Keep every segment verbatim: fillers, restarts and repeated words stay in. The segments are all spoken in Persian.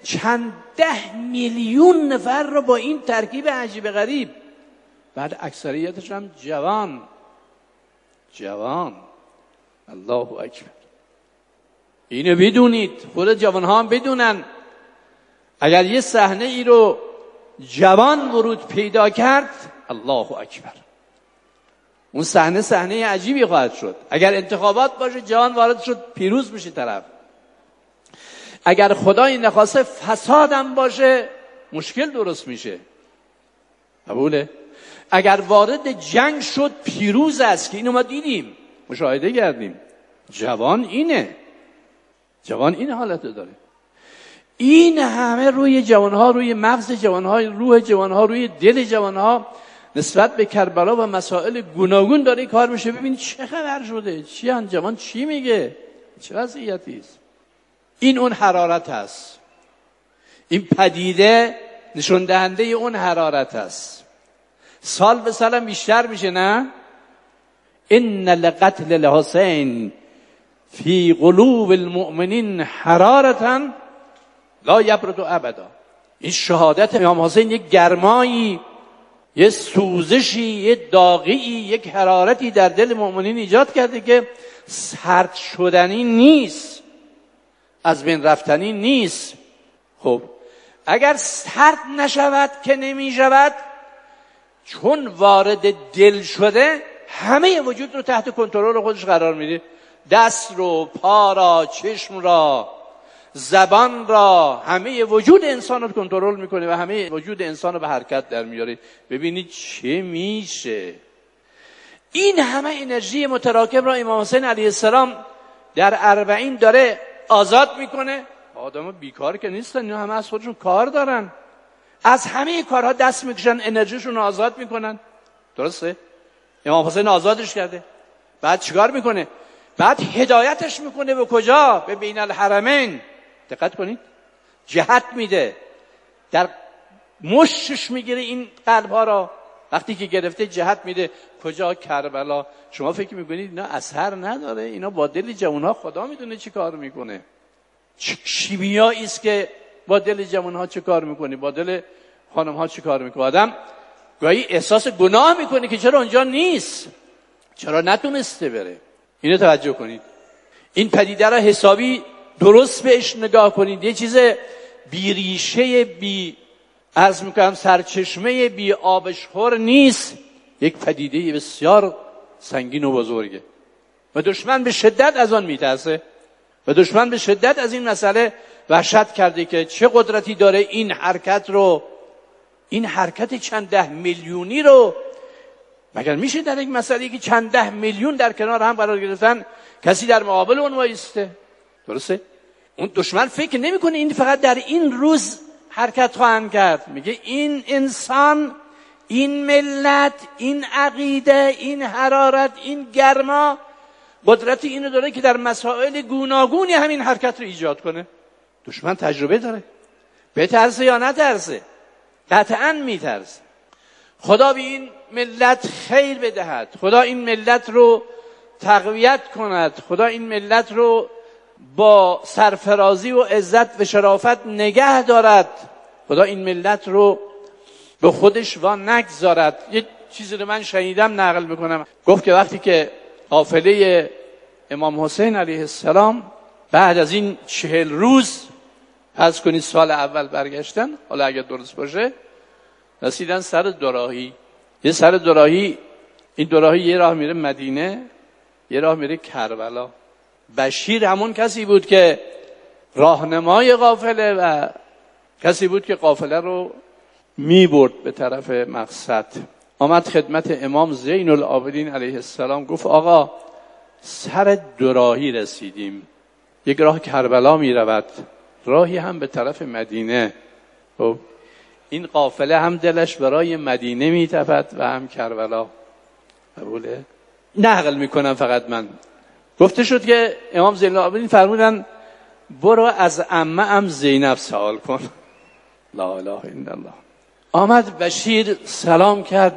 چند ده میلیون نفر رو با این ترکیب عجیب غریب، بعد اکثریتش هم جوان جوان الله اکبر. اینو بدونید، خود جوان ها هم بدونن، اگر یه صحنه ای رو جوان ورود پیدا کرد الله اکبر، اون صحنه صحنه عجیبی خواهد شد. اگر انتخابات باشه جوان وارد شد پیروز میشه طرف، اگر خدای نخواسته فسادم باشه مشکل درست میشه. قبوله؟ اگر وارد جنگ شد پیروز است، که اینو ما دیدیم مشاهده کردیم. جوان اینه، جوان این حالت داره. این همه روی جوانها، روی مغز جوانها، روح جوانها، روی دل جوانها نسبت به کربلا و مسائل گوناگون داره کار میشه. ببینید چه خبر شده، چی ان جوان چی میگه، چه وضعیتی است. این اون حرارت است، این پدیده نشون دهنده اون حرارت است. سال به سال بیشتر میشه، نه؟ ان لقتل الحسین فی قلوب المؤمنین حرارتا لا یبرد ابدا. این شهادت امام حسین یک گرمایی، یک سوزشی، یک داغی، یک حرارتی در دل مؤمنین ایجاد کرده که سرد شدنی نیست، از بین رفتنی نیست. خب اگر سرد نشود که نمی شود، چون وارد دل شده همه وجود رو تحت کنترل خودش قرار میده. دست رو، پا را، چشم را، زبان را، همه وجود انسان رو کنترل میکنه و همه وجود انسان رو به حرکت در میاره. ببینید چه میشه. این همه انرژی متراکم را امام حسین علیه السلام در اربعین داره آزاد میکنه. آدم بیکار که نیستن، اینا همه از خودشون کار دارن، از همه کارها دست میکشن، انرژیشون رو آزاد میکنن. درسته؟ امام حسین آزادش کرده. بعد چیکار میکنه؟ بعد هدایتش میکنه به کجا؟ به بین الحرمین. دقت کنید، جهت میده، در مشتش میگیره این قلبها را. وقتی که گرفته جهت میده کجا؟ کربلا. شما فکر میکنید اینا اثر نداره؟ اینا با دل جوانها خدا میدونه چی کار میکنه. شیمیایی است که با دل جوانها چه کار میکنه، با دل خانمها چه کار میکنه. آدم گاهی احساس گناه میکنه که چرا اونجا نیست، چرا نتونسته بره. اینو توجه کنید. این پدیده را حسابی درست بهش نگاه کنید. یه چیز بی ریشه، بی عرض میکنم سرچشمه، بی آبشخور نیست. یک پدیده بسیار سنگین و بزرگه و دشمن به شدت از آن میترسه و دشمن به شدت از این مسئله وحشت کرده که چه قدرتی داره این حرکت رو، این حرکت چند ده میلیونی رو. مگر میشه در یک مسئله که چند ده میلیون در کنار هم قرار گرفتن کسی در مقابل اون وایسته؟ درسته؟ اون دشمن فکر نمیکنه این فقط در این روز حرکت خواهند کرد. میگه این انسان، این ملت، این عقیده، این حرارت، این گرما قدرت اینو داره که در مسائل گوناگونی همین حرکت رو ایجاد کنه. دشمن تجربه داره. بترسه یا نترسه؟ قطعاً میترسه. خدا به این ملت خیر بدهد، خدا این ملت رو تقویت کند، خدا این ملت رو با سرفرازی و عزت و شرافت نگه دارد، خدا این ملت رو به خودش وا نگذارد. یه چیزی رو من شنیدم نقل میکنم. گفت که وقتی که قافله امام حسین علیه السلام بعد از این چهل روز از کنید سال اول برگشتن، حالا اگر درست باشه، رسیدن سر دوراهی. یه سر دوراهی، این دوراهی یه راه میره مدینه، یه راه میره کربلا. بشیر همون کسی بود که راهنمای قافله و کسی بود که قافله رو میبرد به طرف مقصد. آمد خدمت امام زین العابدین علیه السلام، گفت آقا سر دوراهی رسیدیم، یک راه کربلا میرود، راهی هم به طرف مدینه. خب این قافله هم دلش برای مدینه میتپد و هم کربلا. قبوله؟ نقل میکنم فقط من. گفته شد که امام زین العابدین فرمودن برو از عمه ام زینب سوال کن. لا اله الا الله. آمد بشیر سلام کرد،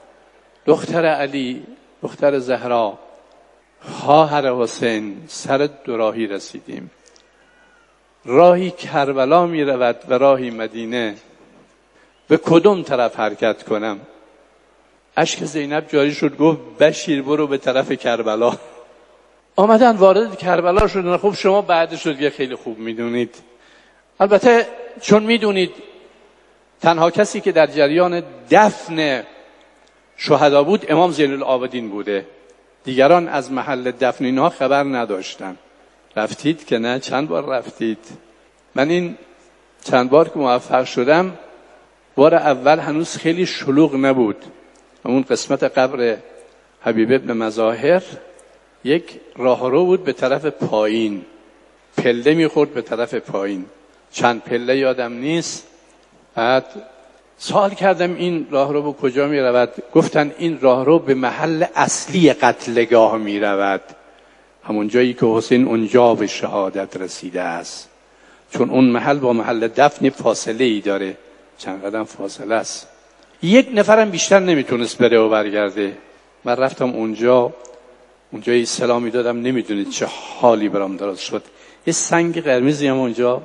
دختر علی، دختر زهرا، خواهر حسین، سر دوراهی رسیدیم. راهی کربلا می رود و راهی مدینه، به کدوم طرف حرکت کنم؟ اشک زینب جاری شد، گفت بشیر برو به طرف کربلا. آمدن وارد کربلا شدن. خب شما بعدش رو دیگه خیلی خوب میدونید. البته چون میدونید تنها کسی که در جریان دفن شهدا بود امام زین العابدین بوده، دیگران از محل دفن اینها خبر نداشتن. رفتید که نه؟ چند بار رفتید؟ من این چند بار که موفق شدم، بار اول هنوز خیلی شلوغ نبود. اون قسمت قبر حبیب ابن مظاهر یک راهرو بود به طرف پایین، پله میخورد به طرف پایین، چند پله یادم نیست. بعد سوال کردم این راهرو به کجا میرود؟ گفتن این راهرو به محل اصلی قتلگاه میرود، همون جایی که حسین اونجا به شهادت رسیده است، چون اون محل با محل دفن فاصله ای داره، چند قدم فاصله است. یک نفرم بیشتر نمیتونست بره و برگرده. من رفتم اونجا، اونجا یه سلامی دادم، نمیدونید چه حالی برام درست شد. یه سنگ قرمزی هم اونجا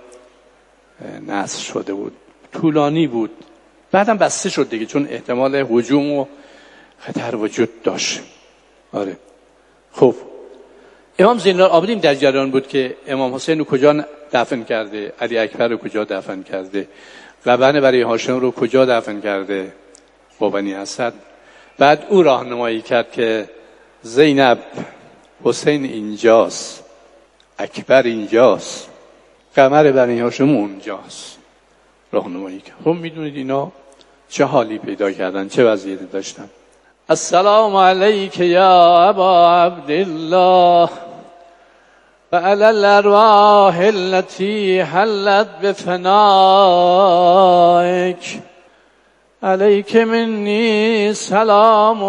نصب شده بود، طولانی بود. بعدم بسته شد دیگه، چون احتمال هجوم و خطر وجود داشت. آره. خب امام زین العابدین در جریان بود که امام حسین رو کجا دفن کرده، علی اکبر رو کجا دفن کرده، قبن برای هاشم رو کجا دفن کرده با بنی اسد. بعد او راهنمایی کرد که زینب، حسین اینجاست، اکبر اینجاست، قمر بنی هاشم اونجاست. راهنمایی کرد. خب میدونید اینا چه حالی پیدا کردن، چه وضعیتی داشتن. السلام علیک یا ابا عبدالله و علی الارواح التي حلت بفنائك، علیک منی سلام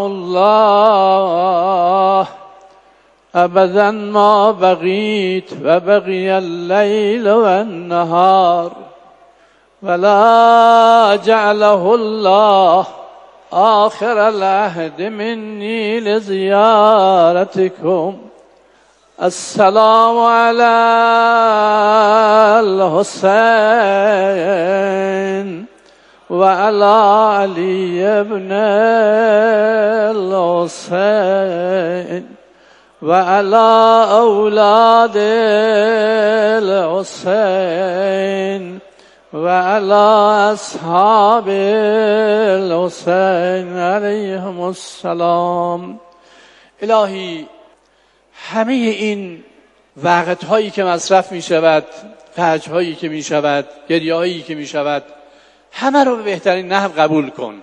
الله ابدا ما بقیت و بقی اللیل و النهار ولا جعله الله آخر العهد منی لزیارتكم. السلام علی الحسین و علی علی ابن الحسین و علی اولاد الحسین و علی اصحاب الحسین علیهم السلام. الهی همه این وقت هایی که مصرف می شود، خرج هایی که می شود، گریه هایی که می شود، همه رو به بهترین نحو قبول کن.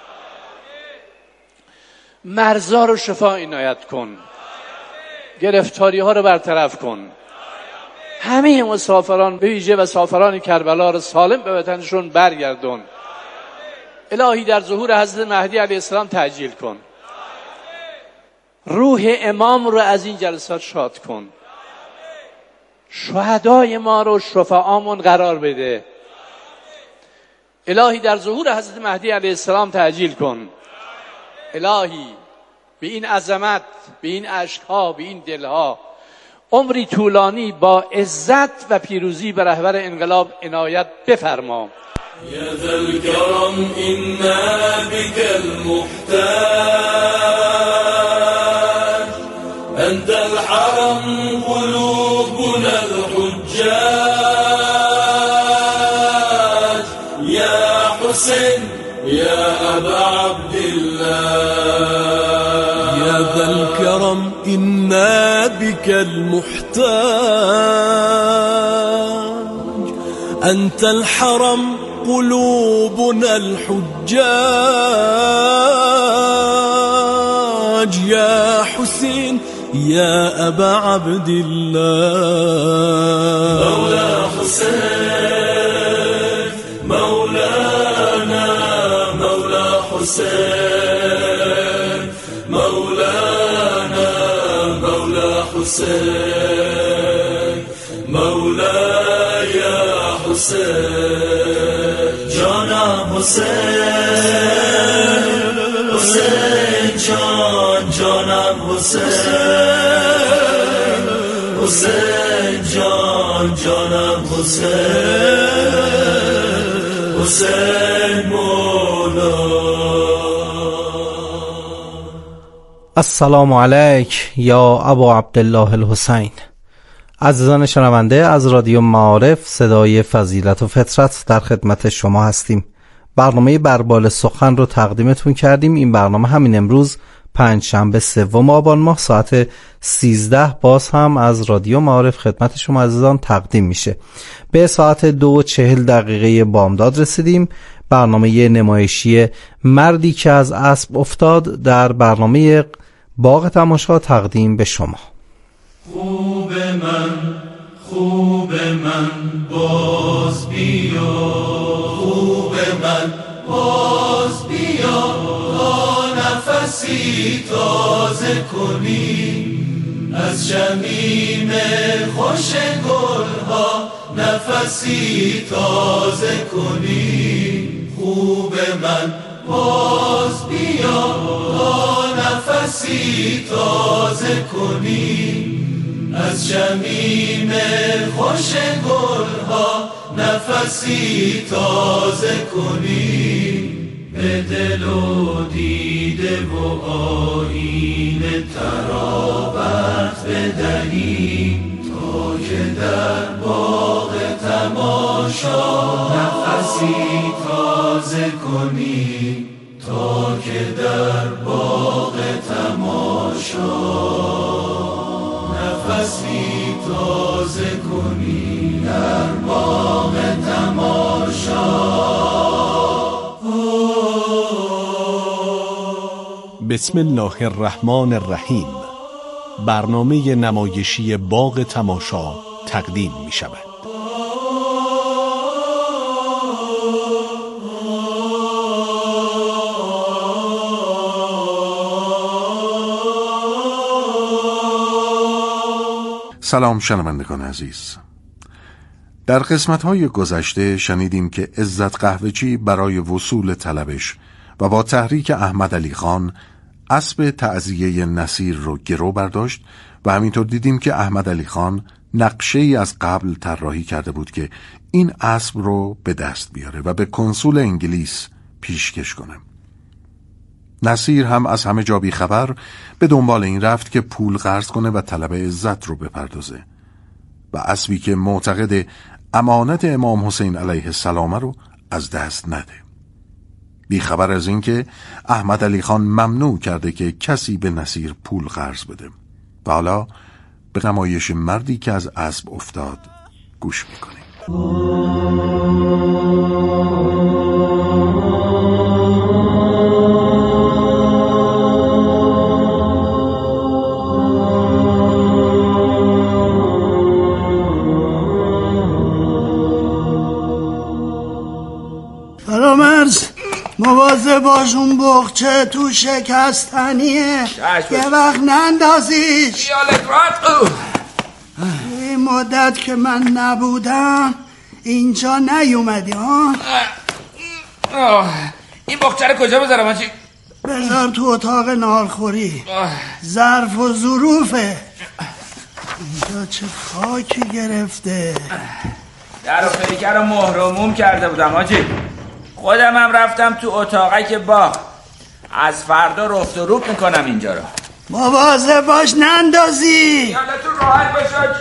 مرزا رو شفا عنایت کن، گرفتاری ها رو برطرف کن. همه مسافران به ویژه و سافران کربلا رو سالم به وطنشون برگردون. الهی در ظهور حضرت مهدی علیه السلام تعجیل کن. روح امام رو از این جلسات شاد کن. شهدای ما رو شفعامون قرار بده. الهی در ظهور حضرت مهدی علیه السلام تعجیل کن. الهی به این عظمت، به این اشکها، به این دلها عمری طولانی با عزت و پیروزی به رهبر انقلاب عنایت بفرما. یا ذا الکرم انا بک المحتاج انت الحرم قلوبنا الحجاج یا حسین یا ابا عبدالله يا ذا الكرم إنا بك المحتاج أنت الحرم قلوبنا الحجاج يا حسين يا أبا عبد الله مولا حسين مولانا مولا حسين مولانا مولا حسين مولاي يا حسين جانم حسين حسين جان جانم حسين حسين جان جانم حسین حسین مولا. السلام علیک یا ابا عبدالله الحسین. عزیزان شنونده، از رادیو معارف صدای فضیلت و فطرت در خدمت شما هستیم. برنامه بربال سخن رو تقدیمتون کردیم. این برنامه همین امروز پنج شنبه سوم آبان ماه ساعت سیزده باز هم از رادیو معارف خدمت شما عزیزان تقدیم میشه. به ساعت دو و چهل دقیقه بامداد رسیدیم. برنامه نمایشی مردی که از اسب افتاد در برنامه باغ تماشا تقدیم به شما. خوب من خوب من باز بیا، خوب من باز بیا، تا نفسی تازه کنی از شمیم خوش گلها، نفسی تازه کنی. خوب من باز بیا، تا نفسی تازه کنی از شمیم خوش گلها، نفسی تازه کنی. به دل و دیده و آیین ترابت بدهی، تا که در باغ تماشا نفسی تازه کنی، تا که در باغ تماشا نفسی تازه کنی، در باغ تماشا. بسم الله الرحمن الرحیم. برنامه نمایشی باغ تماشا تقدیم می شود. سلام شنوندگان عزیز. در قسمت‌های گذشته شنیدیم که عزت قهوه‌چی برای وصول طلبش و با تحریک احمد علی خان اسب تعزیه نصیر رو گرو برداشت و همینطور دیدیم که احمد علی خان نقشه‌ای از قبل طراحی کرده بود که این اسب رو به دست بیاره و به کنسول انگلیس پیشکش کنه. نصیر هم از همه جا بی خبر به دنبال این رفت که پول قرض کنه و طلب عزت رو بپردازه و اسبی که معتقد امانت امام حسین علیه السلام رو از دست نده. بی خبر از این که احمد علی خان ممنوع کرده که کسی به نصیر پول قرض بده. و حالا به نمایش مردی که از اسب افتاد گوش میکنیم. فرامرز مواظب باش، اون بخچه تو شکستنیه، یه وقت نندازیش. خیالت راحت. این مدت که من نبودم اینجا نیومدی ها؟ این بخچه رو کجا بذارم آجی؟ بذار تو اتاق نارخوری، ظرف و ظروفه. اینجا چه خاکی گرفته. در و پیکر رو مهرموم کرده بودم آجی. خودم هم رفتم تو اتاقه که با از فردا رفت و روب میکنم اینجا رو. مواظب باش نندازی. یادتون راحت باش آجی.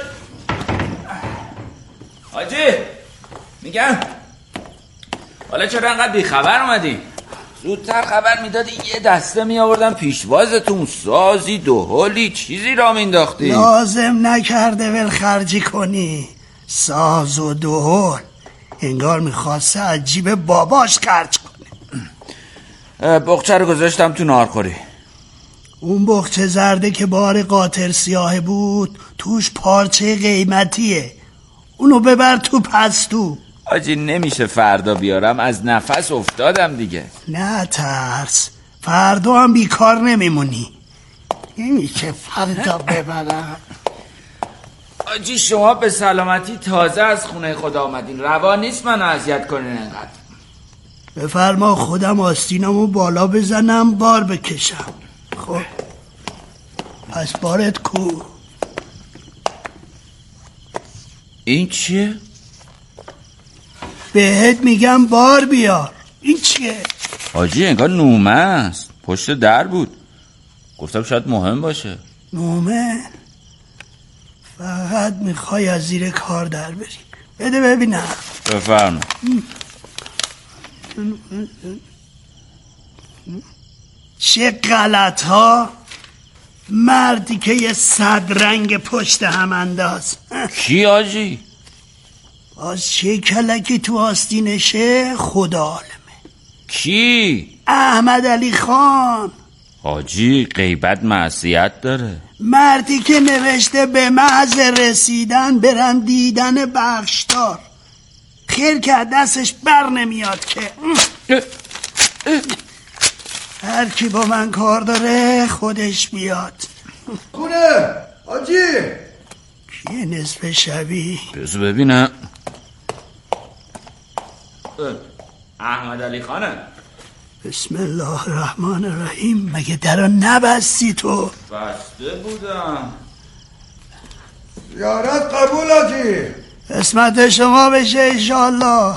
آجی میگم حالا چرا انقدر بیخبر اومدی؟ زودتر خبر میدادی یه دسته میآوردم پیشوازتون، سازی دوحالی چیزی را مینداختی. لازم نکرده ول خرجی کنی. ساز و دوحال انگار میخواسته از جیب باباش خرج کنه. بخچه رو گذاشتم تو نارخوری. اون بخچه زرده که بار قاطر سیاه بود توش پارچه قیمتیه، اونو ببر تو پستو. آجی نمیشه فردا بیارم، از نفس افتادم دیگه. نه ترس، فردا هم بیکار نمیمونی. نمیشه فردا ببرم. آجی شما به سلامتی تازه از خونه خدا آمدین، روا نیست منو اذیت کنین انقدر. بفرما خودم آستینمو بالا بزنم بار بکشم. خب پس بارت کو؟ این چیه؟ بهت میگم بار بیار. این چیه؟ حاجی انگار نومه است، پشت در بود، گفتم شاید مهم باشه. نومه؟ فقط میخوای از زیر کار در بری. بده ببینم. بفرما. چه غلط ها، مردی که یه صد رنگ پشت هم انداز. کی حاجی؟ باز چه کلکی تو آستینشه خدا عالمه. کی؟ احمد علی خان. حاجی غیبت معصیت داره. مردی که نوشته به محض رسیدن برم دیدن بخشدار، خیر که دستش بر نمیاد که. هر کی با من کار داره خودش بیاد. خونه حاجی کیه نصف شبی؟ بذار ببینم. احمد علی خانه. بسم الله الرحمن الرحیم. مگه درو نبستی تو؟ بسته بودم. زیارت قبول حاجی. قسمت شما بشه انشالله.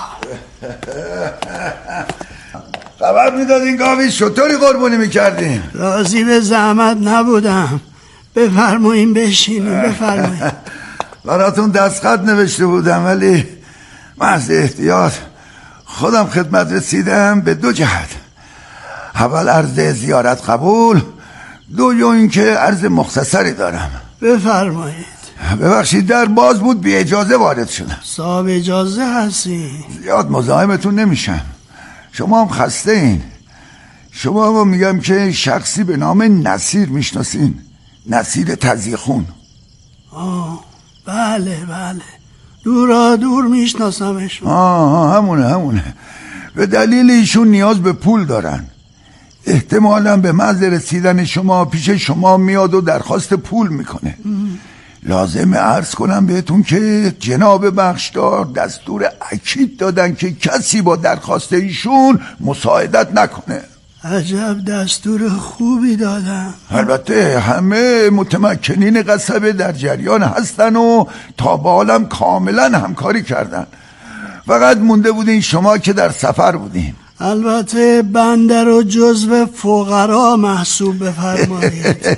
خبر میدادین گاوی چطوری قربونی میکردین؟ راضی به زحمت نبودم. بفرمایین بشینیم. بفرمایین. براتون دستخط نوشته بودم ولی محض احتیاط خودم خدمت رسیدم به دو جهت. اول عرض زیارت قبول، دو یا این که عرض مختصری دارم. بفرمایید. ببخشید در باز بود، بی اجازه وارد شدم. صاحب اجازه هستی؟ زیاد مزاحمتون نمیشم، شما هم خسته این. شما هم میگم که شخصی به نام نصیر میشناسین، نصیر تزیخون. آه بله بله، دورا دور میشناسمشون. آه همونه همونه. به دلیل ایشون نیاز به پول دارن، احتمالا به محض رسیدن شما پیش شما میاد و درخواست پول میکنه. ام. لازمه عرض کنم بهتون که جناب بخشدار دستور اکید دادن که کسی با درخواست ایشون مساعدت نکنه. عجب دستور خوبی دادن. البته همه متمکنین قصبه در جریان هستن و تا به حالم کاملا همکاری کردن. فقط مونده بودین شما که در سفر بودین. البته بنده رو جزو فقرا محسوب بفرمایید.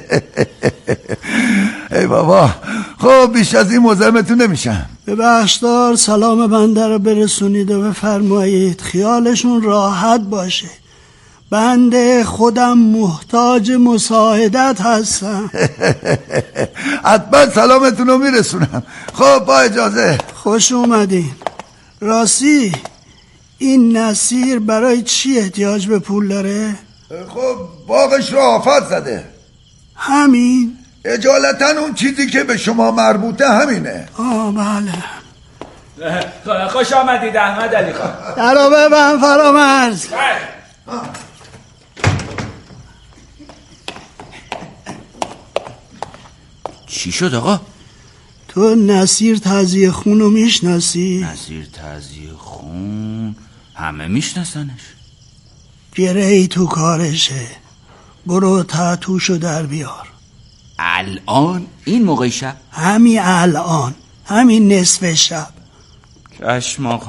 ای بابا، خب بیش از این مزاحمتون نمیشم. به بخشدار سلام بنده رو برسونید و بفرمایید خیالشون راحت باشه. بنده خودم محتاج مساعدت هستم. حتما سلامتون رو میرسونم. خب با اجازه. خوش اومدین. راستی این نصیر برای چی احتیاج به پول داره؟ خب باغش رو آفت زده. همین؟ اجالتا اون چیزی که به شما مربوطه همینه. آه بله. خوش آمدید احمد علی خان. درو ببن فرامرز. چی شد آقا؟ تو نصیر تزیه خون رو میشناسی؟ نصیر تزیه خون همه میشناسنش. گره ای تو کارشه، برو تحتوشو در بیار. الان؟ این موقع شب؟ همین الان، همین نصف شب. چشم آقا.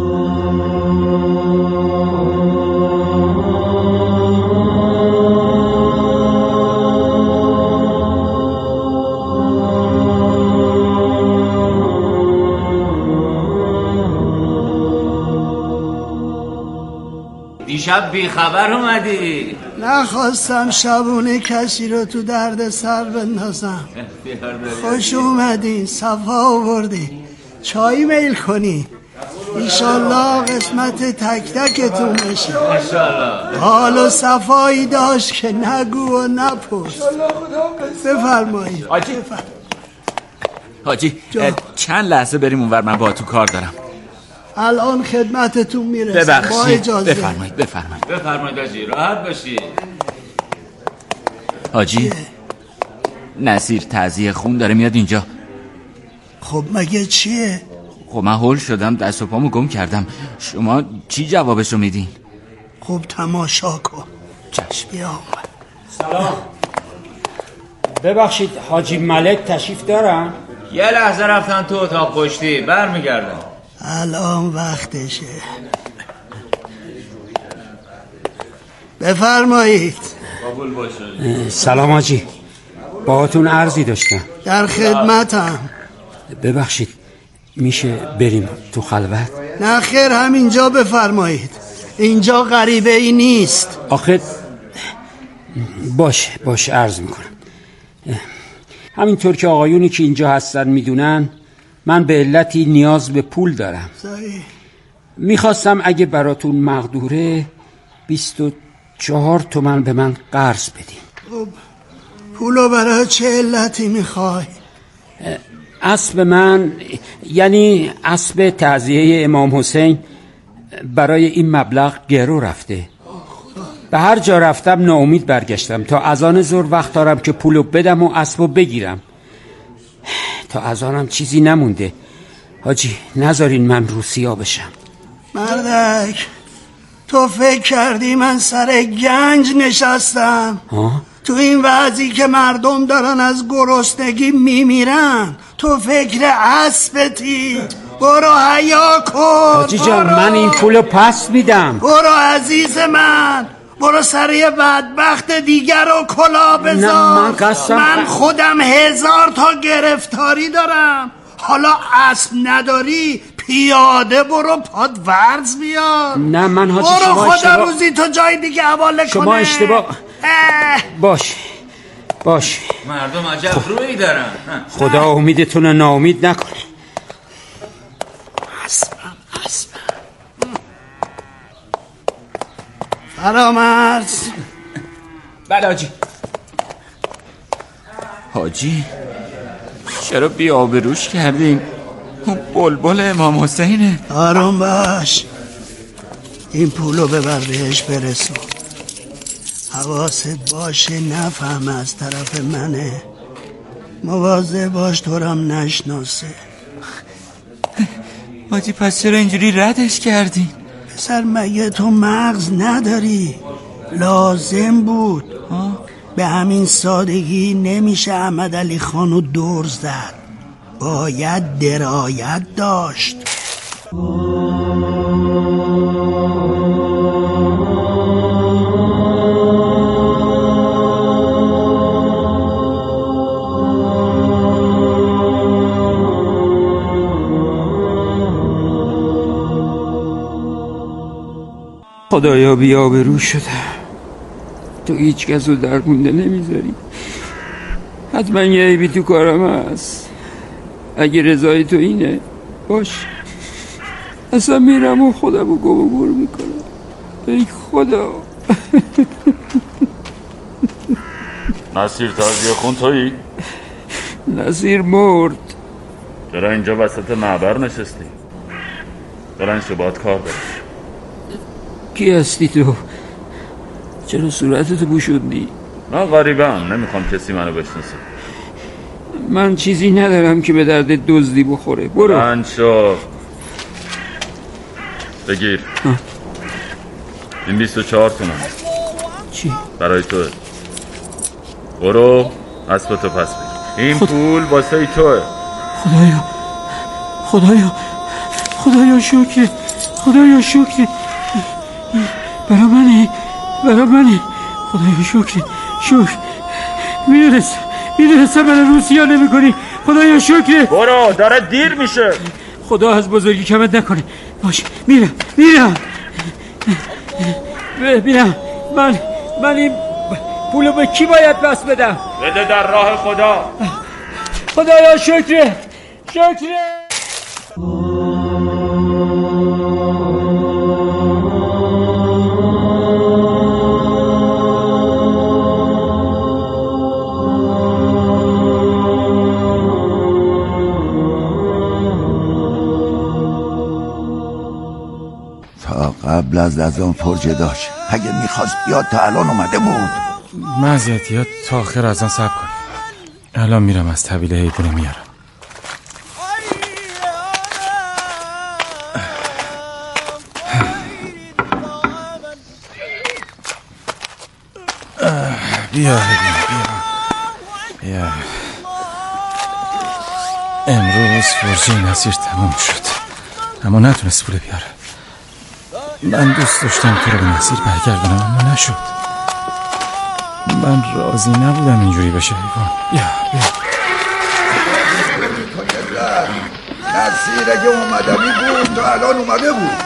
دیشب بی خبر اومدی. نخواستم شبونه کسی رو تو درد سر بندازم. خوش اومدین، صفا آوردین. چای میل کنی. انشالله قسمت تک تکتون بشه. انشالله. حال و صفایی داشت که نگو و نپرس. بفرمایید. حاجی حاجی چند لحظه بریم اونور، من با تو کار دارم. الان خدمتتون میرسم. ببخشید. با اجازه. بفرمایید بفرمایید بفرمایید حاجی، راحت باشید. حاجی نصیر تعزیه خون داره میاد اینجا. خب مگه چیه؟ خب من هول شدم، دست و پامو گم کردم. شما چی جوابشو میدین؟ خب تماشا کن. چشم. بیا. سلام. ببخشید حاجی ملک تشریف دارن؟ یه لحظه رفتن تو اتاق پشتی، برمیگردن. الان وقتشه. بفرمایید. قبول باشه. سلام حاجی، باهاتون عرضی داشتم. در خدمتم. ببخشید میشه بریم تو خلوت؟ نه خیر، همینجا بفرمایید، اینجا غریبه ای نیست. آخه باشه باشه عرض میکنم. همینطور که آقایونی که اینجا هستن میدونن، من به علتی نیاز به پول دارم. صحیح. میخواستم اگه براتون مقدوره بیست و چهار تومن به من قرض بدین. خب پولو برای چه علتی میخوای؟ اسب من، یعنی اسب تعزیه امام حسین، برای این مبلغ گرو رفته. به هر جا رفتم ناامید برگشتم. تا اذان ظهر وقت دارم که پولو بدم و اسبو بگیرم. تا اذانم چیزی نمونده. حاجی نذارین من روسیا بشم. مردک، تو فکر کردی من سر گنج نشستم؟ ها؟ تو این وضعی که مردم دارن از گرسنگی میمیرن تو فکر اسبتی؟ برو حیا کن. حاجی جان من این پولو پس میدم. برو عزیز من، برو سر یه بدبخت دیگر رو کلا بذار. نه من قسم من خودم هزار تا گرفتاری دارم. حالا اسب نداری پیاده برو پاد ورز بیار. نه من حاجی برو شما خدا اشتباه... روزی تو جای دیگه حواله کنه. شما اشتباه باش باش. مردم عجب روی دارن. خدا امیدتون رو ناامید نکنه. اسبم اسبم فرامرز. بله حاجی. حاجی چرا بی آبروش کردین؟ اون بلبل امام حسینه. آروم باش، این پولو ببر بهش برسون. حواست باشه نفهم از طرف منه. مواظب باش طورم نشناسه. حاجی پس چرا اینجوری ردش کردین؟ پسر مگه تو مغز نداری؟ لازم بود. آه؟ به همین سادگی نمیشه احمد علی خانو دور زد. باید درایت داشت. خدایا بی آبرو شده. تو هیچ کس رو درمونده نمیذاری. حتما یه عیبی تو کارم هست. اگه رضای تو اینه باش، اصلا میرم و خودم رو گم و گور میکنم. ای خدا. نصیر تازیه خون تویی؟ نصیر مرد. چرا اینجا وسط معبر نشستی؟ بلند شو باید کار داری. کی هستی تو؟ چرا صورتتو پوشوندی؟ من غریبم، نمیخوام کسی منو بشناسه. من چیزی ندارم که به درد دزدی بخوره. برو. بلند شو. بگیر. ها. این بیست و چهار تومن. چی؟ برای توه. برو اسبتو پس بگیر. این خد... پول واسه توه. خدایا خدایا خدایا شکر، خدایا شکر. برا منه برا منه. خدایا شکر شکر. میدونست میدونستم من روسیا نمی کنی. خدایا شکر. برو داره دیر میشه. خدا از بزرگی کمت نکنه. باش میرم میرم میرم. من من این پولو به کی باید پس بدم؟ بده در راه خدا. خدایا شکر شکر. قبل از اذان فرجه داشت. اگه میخواست بیاد تا الان اومده بود. معذرت تا آخر اذان صبر کن. الان میرم از طویله حیوونه میارم. بیا بیا بیا. امروز فرجه نصیر تموم شد. اما نتونست پول بیاره. من دوست داشتم تو رو به نصیر برگردونم اما نشد. من راضی نبودم اینجوری بشه. حیوان بیا بیا. نصیر اگه اومدمی بود تو الان اومده بود.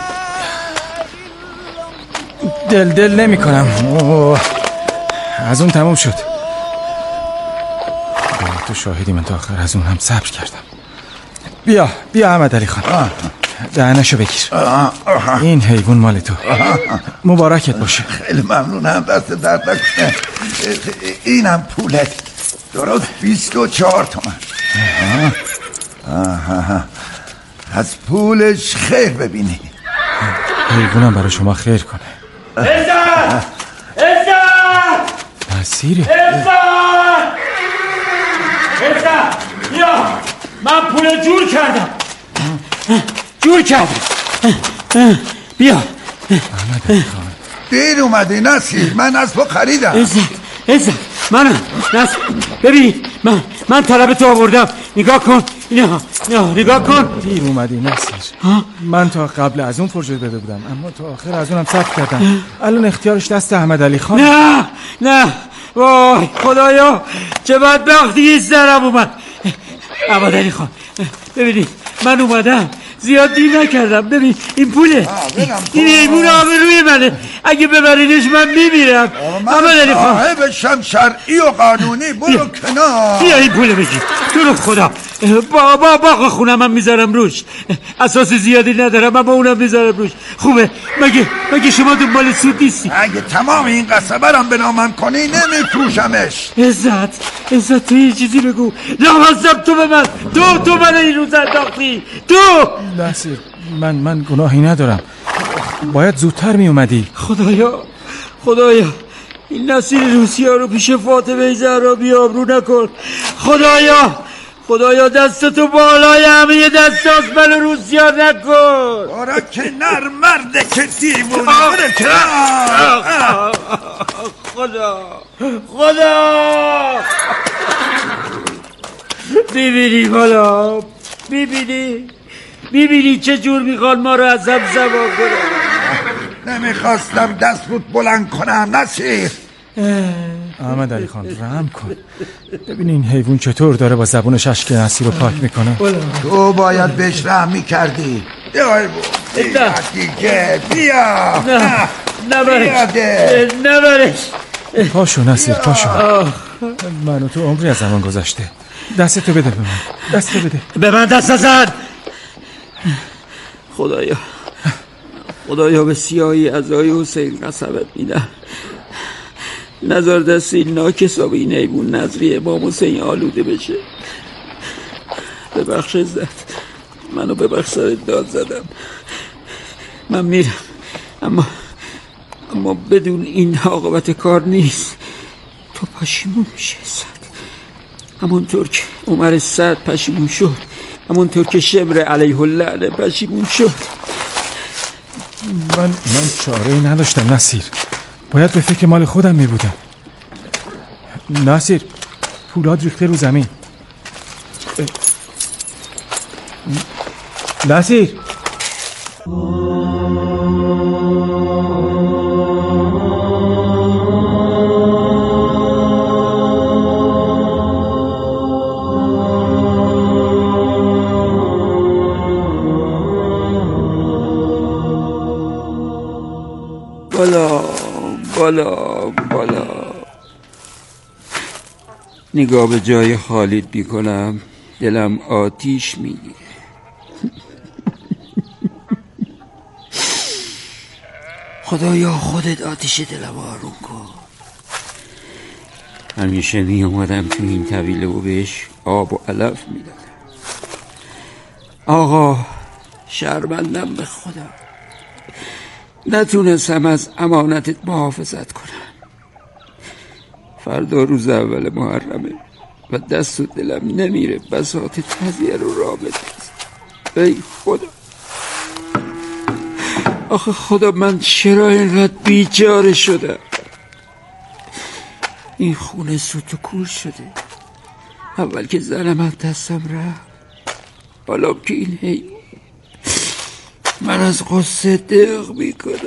دل دل نمی کنم. از اون تموم شد. تو شاهدی من تا آخر از اون هم صبر کردم. بیا بیا احمد علی خان، دهنشو بگیر. این حیوان مال تو. مبارکت باشه. خیلی ممنونم، دست درد نکنه. اینم پولت، درست بیست و چهار تومن. از پولش خیر ببینی. حیوانم برای شما خیر کنه. عزت! عزت! نصیره. عزت! عزت! بیا من پول جور کردم. جور کردم. بیا. دیر اومدی نصیر، من از تو خریدم. عزت عزت منم نصیر، ببین من من طلب تو آوردم، نگاه کن. نه نه نگاه کن. دیر اومدی نصیر. من تا قبل از اون فرجه داده بودم اما تا آخر از اونم صبر کردم. الان اختیارش دست احمد علی خان. نه نه وای خدایا چه بدبختی سرم اومد. احمد علی خان ببینید من اومدم زیاد دیر نکردم. ببین این پوله، این حیوان آبروی منه، اگه ببرینش من میمیرم. من صاحبشم شرعی و قانونی. برو کنار. بیا این پوله بگیر تو رو خدا. بابا باقا خونم هم میذارم روش، اساس زیادی ندارم اما اونم میذارم روش. خوبه مگه مگه شما دنبال سود نیستی؟ اگه تمام این قصبه رم به نامم کنی نمیفروشمش. عزت عزت تو یه چیزی بگو. لامصب تو به من، تو تو من این روز انداختی تو. نصیر من من گناهی ندارم، باید زودتر می اومدی. خدایا خدایا این نصیر روسیه رو پیش فاطمه زهرا بیابرو نکن. خدایا خدایا دستتو بالای همه دستاس من روسیه نکن. برا کنار مرده که دیوونه. برا کنار. خدا خدا ببینی حالا، ببینی ببینی چه جور میخوان ما رو از هم زبان کنن. نمیخواستم دست بود بلند کنم نصیر. احمد علی خان رحم کن. ببین این حیوان چطور داره با زبونش اشک نصیر رو پاک میکنه. تو باید بهش رحم میکردی. بیا بیا دیگه بیا. نه نبرش نبرش. پاشو نصیر پاشو. من و تو عمری از زمان گذشته. دستتو بده به من. دستتو بده به من. دست نزن. خدایا خدایا به سیاهی عزای حسین قسمت میدم، نظر دست این ناکسا به این حیوان نظری امام حسین آلوده بشه. ببخش عزت، منو ببخش سرت داد زدم. من میرم اما اما بدون این عاقبت کار نیست. تو پشیمون میشه عزت، همونطور که عمر سعد پشیمون شد، همونطور که شمر علیه اللعنه پشیمون شد. من من چاره‌ای نداشتم نصیر، باید به فکر مال خودم می بودم. نصیر پولاد ریخته رو زمین. نصیر بالا بالا بالا. نگاه به جای خالد بیکنم دلم آتیش میگیره. خدایا خودت آتیش دلم آروم کن. همیشه می اومدم تو این طویله و بهش آب و علف میدادم. آقا شرمندم به خدا، نتونستم از امانتت محافظت کنم. فردا روز اول محرمه و دست و دلم نمیره بساط تزیه رو را بدرست. ای خدا، آخه خدا من چرا اینقدر بیچاره شدم؟ این خونه سوت و کور شده. اول که زنم از دستم رفت، حالا که این حیوان من از قصه دق میکنم.